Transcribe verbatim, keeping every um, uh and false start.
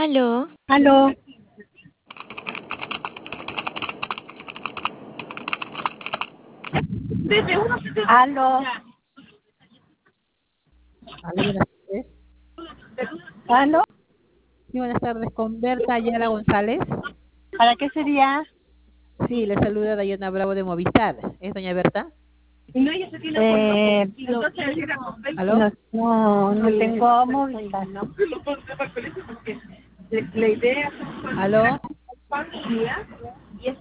Aló. Aló. Aló. Aló, buenas tardes. Aló. Sí, buenas tardes. Con Berta Ayala González. ¿Para qué sería? Sí, le saluda Dayana Bravo de Movistar. ¿Es doña Berta? Eh, ¿Aló? no, no, no tengo móvil. ¿No? ¿Aló?